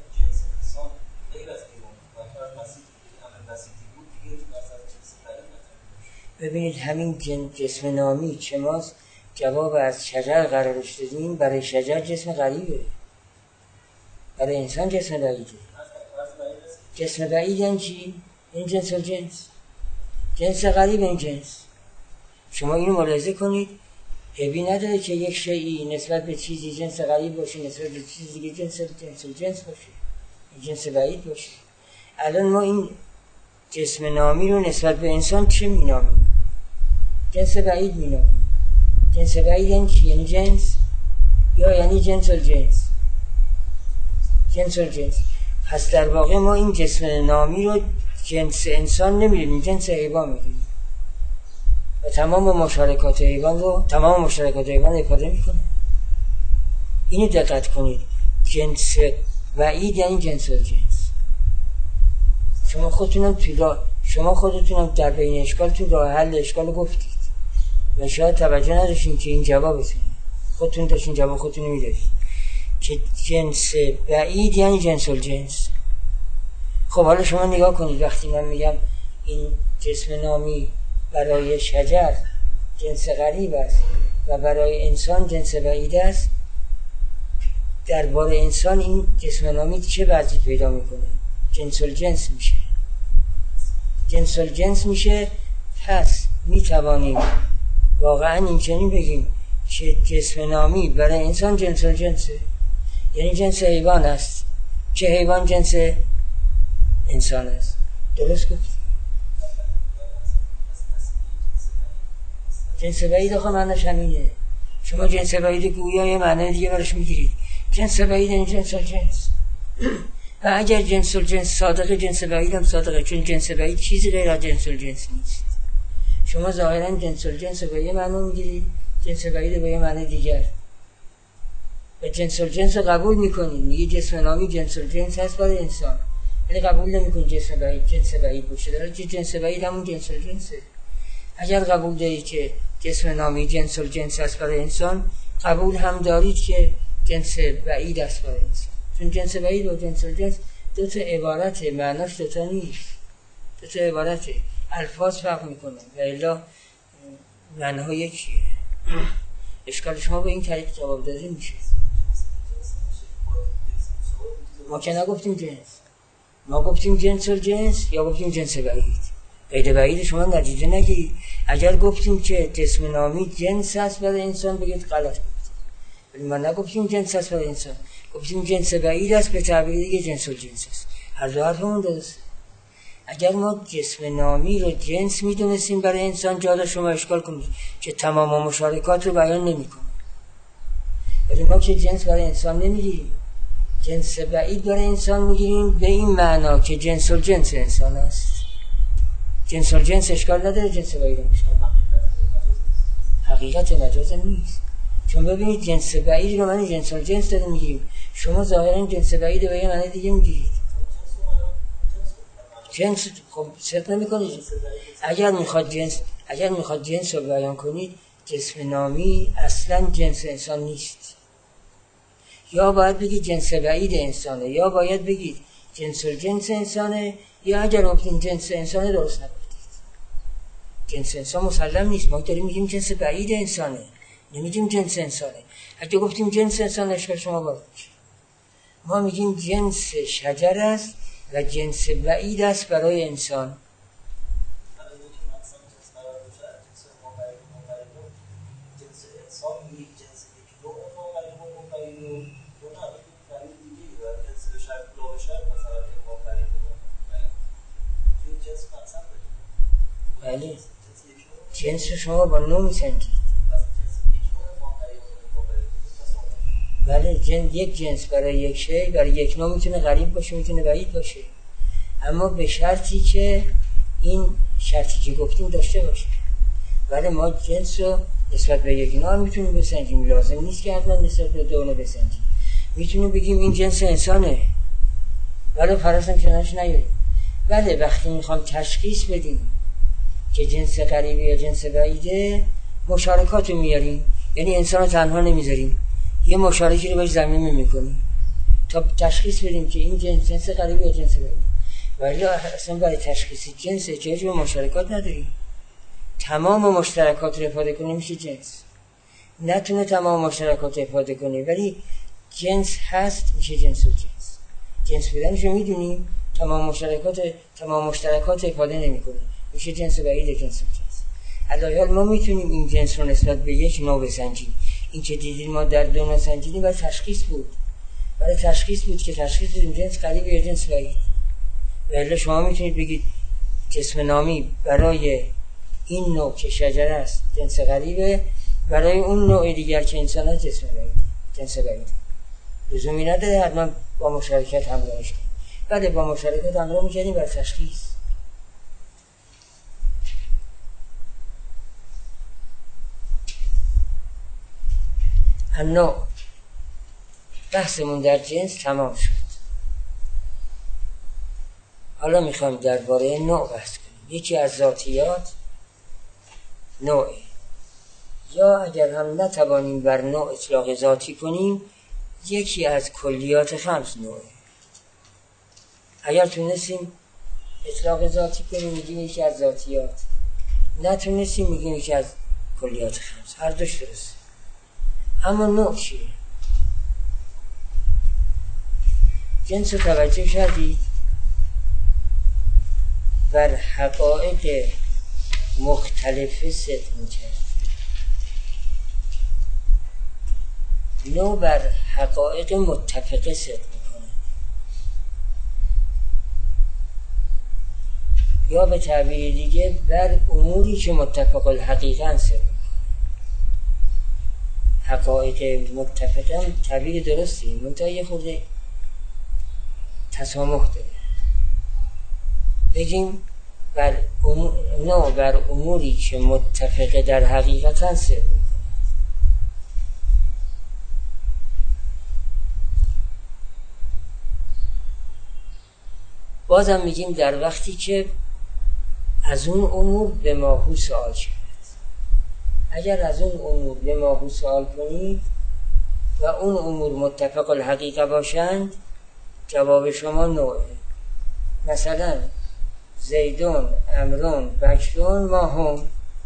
ببینید همین جسم نامی که ما جواب از شجر قرارش دادیم، برای شجر جسم غریبه، برای انسان جسم بعیده. جسم بعید یعنی چی؟ این جنس و جنس غریب این جنس. شما اینو ملاحظه کنید، عیبی نداره که یک شیئی نسبت به چیزی جنس غریب باشه، نسبت به چیز دیگه جنس باشه، این جنس بعید باشه. الان ما این جسم نامی رو نسبت به انسان چه مینامیم؟ جنس بعید مینامیم. جنس بعید یعنی چی؟ یعنی جنس یا یعنی جنس الجنس؟ جنس الجنس. پس در واقع ما این جسم نامی رو جنس انسان نمیدونیم، جنس حیوان میدونیم و تمام مشارکات حیوان افاده میکنه. اینو دقت کنید، جنس بعید یعنی جنس الجنس. شما خودتونم در بین اشکال تو راه حل اشکال گفتید و شاید توجه نداشتین که این جوابتونه، خودتون داشتین جواب خودتون میداشتین که جنس بعید یعنی جنس الجنس. خب حالا شما نگاه کنید، وقتی من میگم این جسم نامی برای شجر جنس غریب است و برای انسان جنس بعید است، درباره انسان این جسم نامی چه وضعی پیدا میکنه؟ جنس الجنس میشه. جنس الجنس میشه. پس میتوانیم واقعا این چنین بگیم که جسم نامی برای انسان جنس الجنسه، یعنی جنس حیوان است که حیوان جنس انسان است. درست گفت؟ جنس بعید آخه معنیش همینه. شما جنس بعید گویا یه معنی دیگه برش میگیرید. جنس بعید یعنی جنس الجنس و اگر جنس الجنس صادقه، جنس بعید هم صادقه، چون جنس بعید چیزی غیر از جنس الجنس نیست. شما ظاهرا جنس الجنس به یه معنی میگیرید، جنس بعید به یه معنی دیگر و جنس الجنس رو قبول میکنید، میگه جسم نامی جنس الجنس هست برای انسان، ولی قبول نمیکنید جسم بعید جنس بعید باشه، در حالی که جنس بعید همون جنس الجنسه. اگر قبول دارید که جسم نامی جنس الجنس هست برای انسان، قبول هم دارید که جنس بعید است برای انسان، چون جنس بعید و جنس الجنس دو تا عبارته، معناش دو تا نیست، دو تا عبارته، الفاظ فرق میکنن و الا معناها یکیه. اشکال شما به این طریق جواب داده میشه. ما که نگفتیم جنس، ما گفتیم جنس الجنس یا گفتیم جنس بعید. غیر بعید شما نتیجه نگیرید. اگر گفتیم که جسم نامی جنس هست برای انسان بگید غلط گفتیم، ولی ما نگفتیم جنس هست برای انسان، گفتیم جنس بعید است، به تعبیر دیگه جنس الجنس است. هر دو حرفمون درسته. اگر ما جسم نامی رو جنس میدونستیم برای انسان، جاده شما اشکال کنید که تمام مشارکات رو بیان نمی‌کنه، ولی ما که جنس برای انسان نمیگیریم، جنس بعید برای انسان میگیریم به این معنا که جنس الجنس انسان است. جنس الجنس اشکال نداره، جنس بعید اشکال نداره. حقیقت مجاز نیست، چون ببینید جنس بعید رو معنی جنس الجنس داره میگیریم، شما ظاهرا جنس بعید به یه معنی دیگه میگیرید. جنس خب صدق نمی‌کنید. اگر میخواد جنس رو بیان کنید، جسم نامی اصلا جنس انسان نیست. یا باید بگید جنس بعید انسانه، یا باید بگید جنس الجنس انسانه، یا اگر گفتین جنس انسانه درست نگفتید. جنس انسان مسلم نیست، ما داریم میگیم جنس بعید انسانه، نمیگیم جنس انسانه. اگه گفتیم جنس انسان اشکال شما وارد میشه. ما میگیم جنس شجر است و جنس بعید است برای انسان. بله، جنس شما با نوع میسنجید. بله، یک جنس برای یک شی، برای یک نوع میتونه غریب باشه، میتونه بعید باشه، اما به شرطی که این شرطی که گفتیم داشته باشه. ولی ما جنس رو نسبت به یک نوع میتونیم بسنجیم، لازم نیست که حتما نسبت به دو نوع بسنجیم. میتونیم بگیم این جنس انسانه ولی فرضاً کنارش نیاریم. ولی وقتی میخوام تشخیص بدیم که جنس غریبی یا جنس بعیده، مشارکات رو میاریم، یعنی انسان رو تنها نمیذاریم، یه مشارکی رو بهش ضمیمه میکنیم تا تشخیص بدیم که این جنس غریبی یا جنس بعیده. ولی اصلا برای تشخیص جنس احتیاج به مشارکات نداریم. تمام مشترکات رو افاده کنیم میشه جنس. نتونه تمام مشترکات رو افاده کنیم ولی جنس هست میشه جنس و جنس. جنس بودنش رو میدونیم، تمام مشترکات افاده نمیکنیم میشه جنس بعید جنس و جنس. علاوه ما میتونیم این جنس رو نسبت به یک نوع بسنجیم. این که دیدیم ما در دو نوع سنجیدیم برای تشخیص بود که تشخیص بدیم جنس غریب یا جنس بعید. ولی شما میتونید بگید جسم نامی برای این نوع که شجره است جنس غریبه، برای اون نوع دیگر که انسان است جنس بعید. لزومی نداره حتما با مشارکت همراهش کنیم، ولی با مشارکت همراه میکنیم برای تشخیص. النوع بحثمون در جنس تمام شد. حالا میخوایم درباره نوع بحث کنیم. یکی از ذاتیات نوعه، یا اگر هم نتوانیم بر نوع اطلاق ذاتی کنیم، یکی از کلیات خمس نوعه. اگر تونستیم اطلاق ذاتی کنیم میگیم یکی از ذاتیات، نتونستیم میگیم یکی از کلیات خمس. هر دوش درسته. اما نوع چیه؟ جنس رو توجه کردید بر حقایق مختلفه صدق میکرد. نوع بر حقایق متفقه صدق میکنه، یا به تعبیر دیگه بر اموری که متفق الحقیقه صدق میکنه. حقایق متفقه تعبیر درستی، منتها یه خورده تسامح داره. بگیم نوع بر اموری که متفقه در حقیقتا صدق میکنه. بازم میگیم در وقتی که از اون امور به ماهو سوال شد. اگر از اون امور به ماهو سوال کنید و اون امور متفق الحقیقه باشند، جواب شما نوعه. مثلا زیدون، امرون، بکرون، ماهم.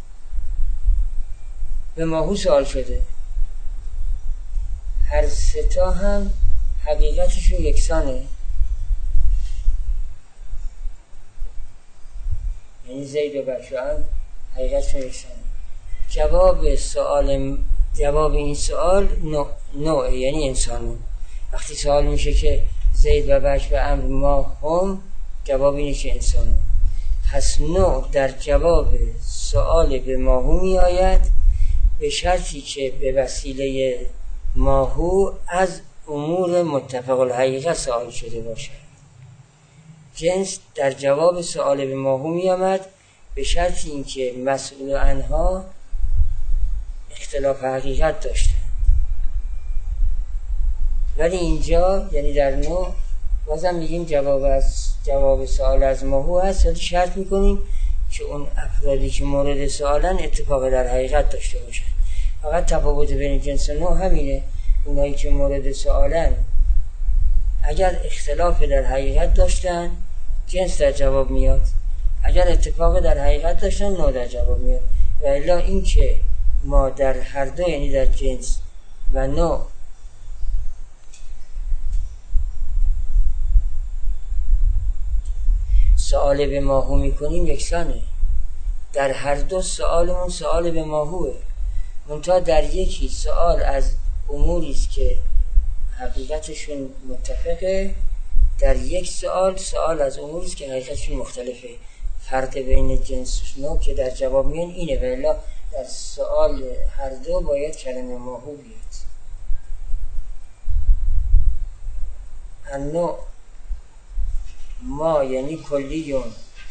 به ماهو سوال شده، هر ستا هم حقیقتشون یکسانه، یعنی زید و بکرون حقیقتشون یکسانه. جواب این سوال نوعه، یعنی انسانون. وقتی سوال میشه که زید و بکر و امر ماهم، جواب اینه که انسانون. پس نوع در جواب سوال به ماهو می آید به شرطی که به وسیله ماهو از امور متفق الحقیقه سوال شده باشد. جنس در جواب سوال به ماهو می آمد به شرطی اینکه مسئول عنها اختلاف حقیقت داشته. ولی اینجا یعنی در نوع بازم میگیم جواب سوال از ماهو هست، ولی شرط میکنیم که اون افرادی که مورد سوالن اتفاق در حقیقت داشته باشن. فقط تفاوت بین جنس و نوع همینه. اونایی که مورد سوالن اگر اختلاف در حقیقت داشتن، جنس در جواب میاد. اگر اتفاق در حقیقت داشتن، نوع در جواب میاد. و الا این که ما در هر دو، یعنی در جنس و نوع، سوال به ماهو میکنیم یکسانه. در هر دو سوالمون سوال به ماهوه، منتها در یکی سوال از اموری است که حقیقتشون متفقه، در یک سوال از اموری است که حقیقتشون مختلفه. فرق بین جنس و نوع که در جواب میان اینه، و الا در سوال هر دو باید کلمه ماهو بیاد. النوع ما یعنی کلیون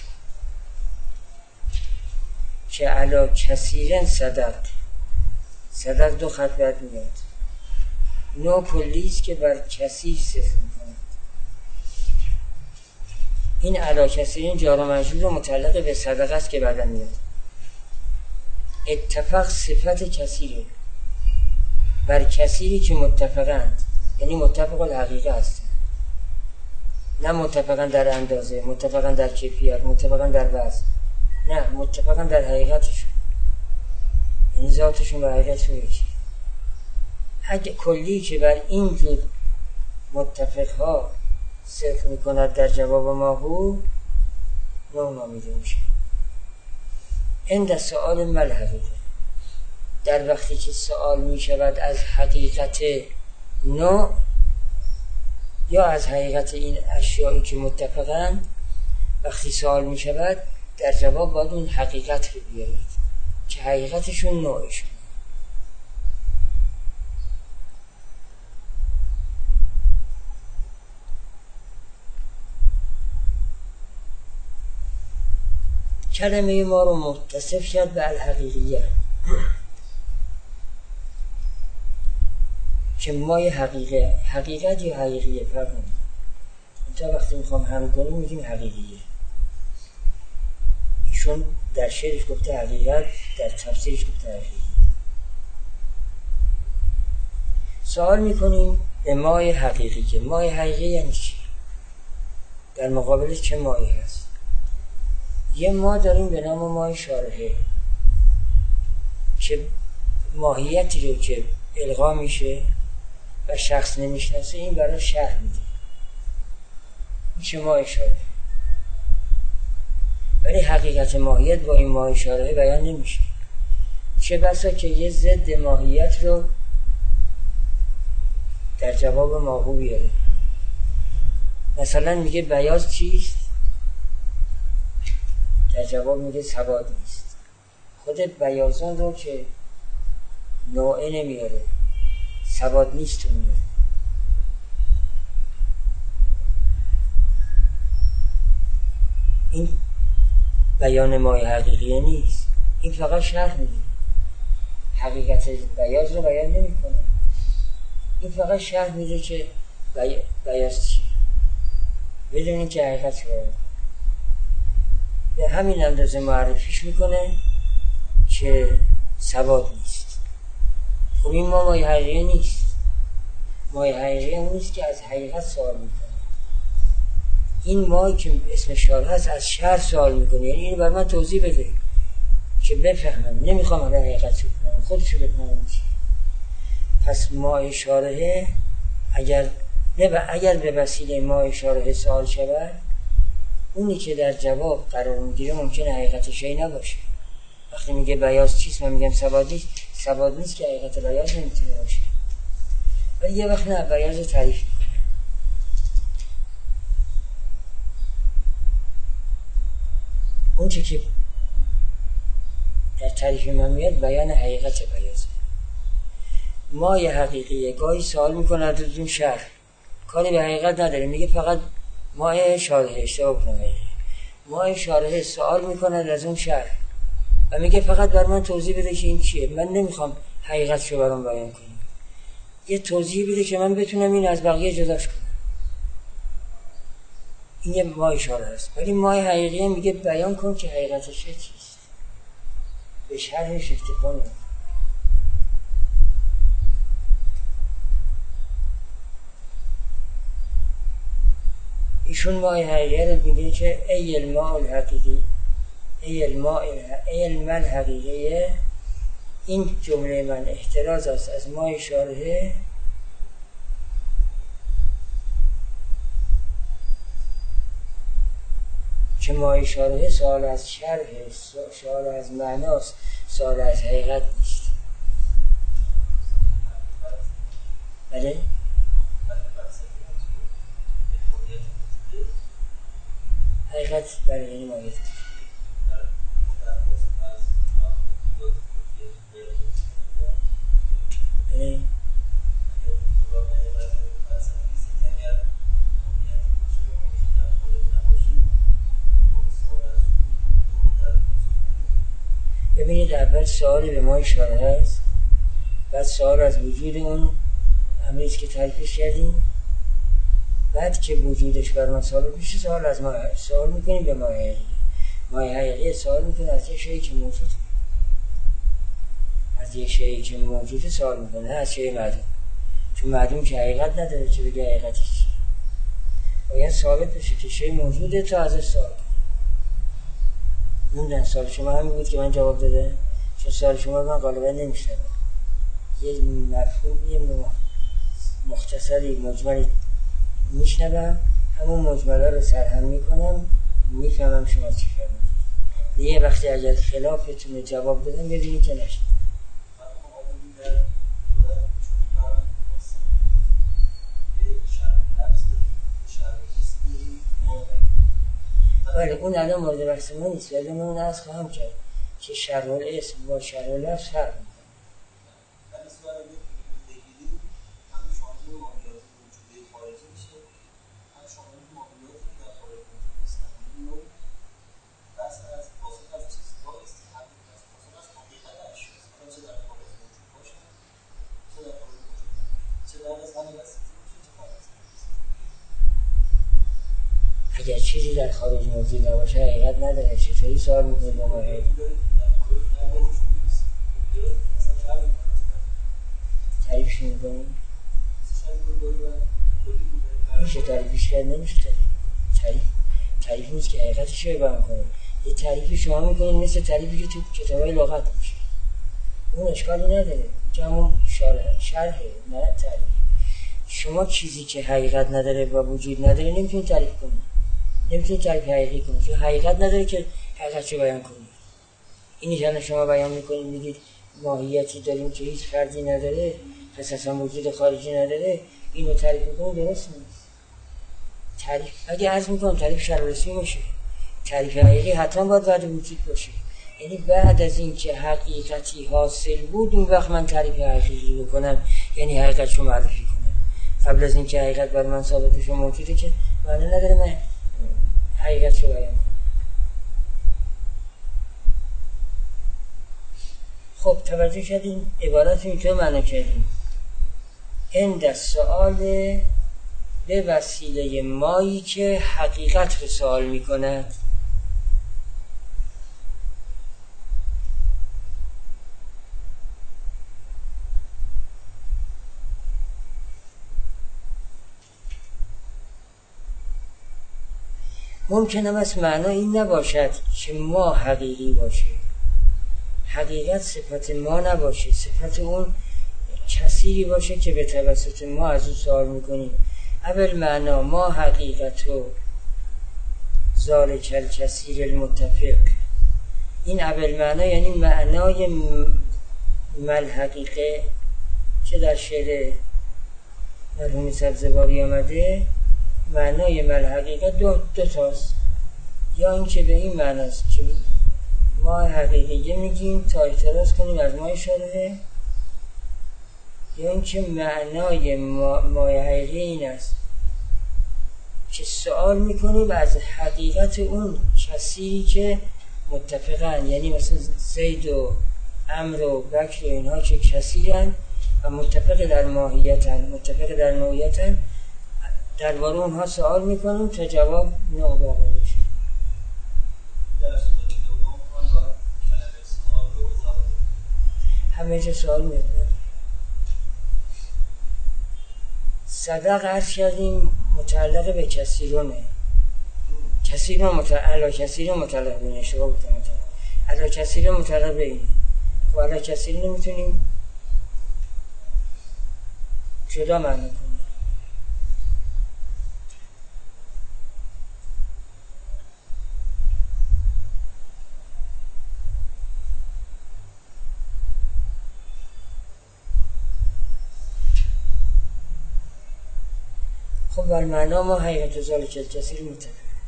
که علا کثیرن صدق 2 خط بعد میاد. نوع کلی است که بر کثیر صفر میکنه. این علا کثیرن جار و مجرور متعلق به صدق است که بعدا میاد. اتفاق صفت کثیره بر کثیری که متفقند، یعنی متفق الحقیقه هستند، نه متفقن در اندازه، متفقن در کیفیت، متفقن در وزن، نه متفقن در حقیقتشون، یعنی ذاتشون و حقیقتشون یکی. اگه کلی که بر این جور متفقها صدق میکند در جواب ماهو نوع نامیده میشه. عند سؤال مل حقیقه، در وقتی که سؤال میشود از حقیقت نوع یا از حقیقت این اشیایی که متفقند، وقتی سؤال میشود در جواب باید اون حقیقت رو بیارید که حقیقتشون نوعشون. کلمه ما رو متصف کرد به الحقیقیه که مای حقیقت یا حقیقیه فرق نمی‌کنه. تا وقتی میخوام هم کنیم میگیم حقیقیه. ایشون در شعرش گفته حقیقت، در تفسیرش گفته حقیقیه. سوال میکنیم به مای حقیقیه. مای حقیقی یعنی چی؟ در مقابلش چه مایی هست؟ یه ما داریم به نام مای شارحه که ماهیتی رو که القا میشه و شخص نمیشناسه این برای شرح میده، میشه مای شارحه. ولی حقیقت ماهیت با این مای شارحه بیان نمیشه. چه بسا که یه ضد ماهیت رو در جواب ماهو بیاره. مثلا میگه بیاض چیست؟ در جواب میگه سواد نیست. خود بیاضان رو که نوعه نمیاره، سواد نیست رو میاره. این بیان مای حقیقیه نیست، این فقط شرح میده. حقیقت بیاض رو بیان نمی کنه، این فقط شرح میده که بیاض چیه، بدون این که حقیقت رو بیان. به همین اندازه معرفیش میکنه که سواد نیست. خب این مای حقیقی نیست. مای حقیقی هم نیست که از حقیقت سوال میکنه. این مایی که اسم شارح هست از شرح سوال میکنه، یعنی اینو بر من توضیح بده که بفهمم، نمیخوام حالا حقیقت رو بفهمم، خودشو بفهمم چی. پس مای شارحه اگر به وسیله مای شارحه سوال شود، اونی که در جواب قرار میگیره ممکنه حقیقت شیء نباشه. وقتی میگه بیاض چیست من میگم سواد نیست که حقیقت بیاض نمیتونه باشه. ولی یه وقت نه، بیاض رو تعریف میکنه. اون چه که در تعریف من میاد بیان حقیقت بیاضه. مای حقیقیه گاهی سوال میکنه از اون شرح، کاری به حقیقت نداره، میگه فقط مای شارحه. اشتباه کنم، مای شارحه سوال میکنه از اون شرح و میگه فقط بر من توضیح بده که این چیه، من نمیخوام حقیقتشو برام بیان کنم، یه توضیح بده که من بتونم این از بقیه جداش کنم. این یه مای شارحه است. ولی مای حقیقیه میگه بیان کن که حقیقتش چیست، به شرحش اکتفا نمیکنه. ایشون مای حقیقیه رو میگه که ای الماء الحقیقی، ای الماء الحقیقیه. این جمله من احتراز است از مای شارحه که مای شارحه سوال از شرح، سوال از معناست، سوال از حقیقت نیست. بله؟ حقیقت برای این مایت ببینید اول سوال به ما اشاره هست، بعد سوال از وجود اون امریست که تعریفش کردیم، بعد که وجودش بر ما ثابت میشه سوال از ما سوال میکنیم به مایه حقیقی. مایه حقیقی سوال میکنه از یک شیئی که موجود، از یک شیئی که موجوده سوال میکنه، نه از شیء معدوم. چون معدوم که حقیقت نداره چه بگه حقیقتش چیه، باید ثابت بشه که شیء موجوده تا ازش سوال کنه. نمیدونم سوال شما همین بود که من جواب داده؟ چون سوال شما من غالبا نمیشنم، یه مفهوم یه مختصری مجملی میشنوم، همون مجمله رو سرهم میکنم، میفهمم شما چی فرمودید. یه وقتی اگر خلافتونه جواب دادم ببینید که نشد. بله اون الان مورد بحث ما نیست، ولی من اون از خواهم کرد که شرح الاسم با شرح اللفظ فرق میکنه. اگر چیزی در خارج موجود نباشه حقیقت نداره، چطوری سوال میکنید با ما حقیقت؟ تعریفش میکنیم؟ میشه تعریفش کرد؟ نمیشه تعریف نیست که حقیقتش رو بیان کنیم. یه تعریفی شما میکنید مثل تعریفی که تو کتابای لغت میشه، اون اشکالی نداره، که همون شرحه نه تعریف. شما چیزی که حقیقت نداره و وجود نداره نمیتونید تعریف کنید، نمیتونید تعریف حقیقی کنید، چون حقیقت نداره که حقیقتشو بیان کنید. اینی که شما بیان میکنید میگید ماهیتی داریم که هیچ فردی نداره، پس اصلا وجود خارجی نداره، اینو تعریف میکنید درست نیست. تعریف اگه عرض میکنم تعریف شرعی باشه، تعریف حقیقی حتما باید بعد وجود باشه، یعنی بعد از این که حقیقتی حاصل بود اون وقت من تعریف حقیقی بکنم، یعنی حقیقتشو معرفی کنم. قبل از این که حقیقت بر من ثابت بشه موجوده که معنی نداره من حقیقتشو بیان کنم. خب توجه کردیم عبارت اینطور معنی کردیم عند سؤال به وسیله مایی که حقیقت رو سوال می کند. ممکن است معنا این نباشد که ما حقیقی باشه، حقیقت صفت ما نباشه، صفت اون کثیری باشه که به توسط ما از اون سوال میکنیم. اول معنا ما حقیقت و ذالک الکثیر المتفق، این اول معنا یعنی معنای مل حقیقه که در شعر مرحوم سبزواری آمده. معنای مل حقیقه دو تاست، یا این که به این معناست که ما حقیقیه میگیم تا اعتراض کنیم از ما اشاره، یا این که معنای مای حقیقی این است که سوال میکنیم از حقیقت اون کسی که متفقن، یعنی مثلا زید و عمر و بکر و اینها که کثیرن و متفق در ماهیتن، متفق در نوعیتن، درباره اونها سوال میکنیم تا جواب ناباقی بشه. همه جا سوال میکنیم. صدق عرض کردیم متعلق به کثیرونه، کثیرون متعلق به این، اشتباه بودم علا کثیرون متعلق به این. خب علا کثیرون نمیتونیم جدا معنی کنیم. خب والمعنا ما حقیقت ذالک الکثیر متفق.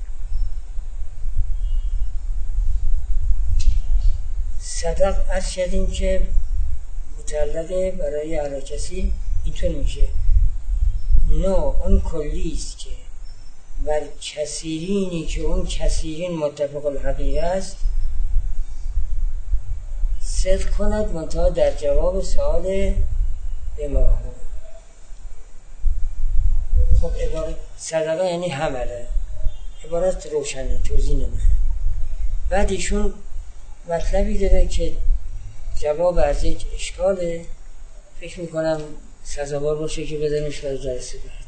صدق عرض کردیم که متعلقه برای علی کثیر اینطور میشه نو اون کلیست که بر کثیرینی که اون کثیرین متفق الحقیقه است صدق کند منتها در جواب سوال امام. خب عبارت صدقه یعنی حمله، عبارت روشنه، توضیح نمیخواد. بعد ایشون مطلبی داره که جواب از یک اشکاله، فکر میکنم سزاوار باشه که بدنش برای جلسه بعد.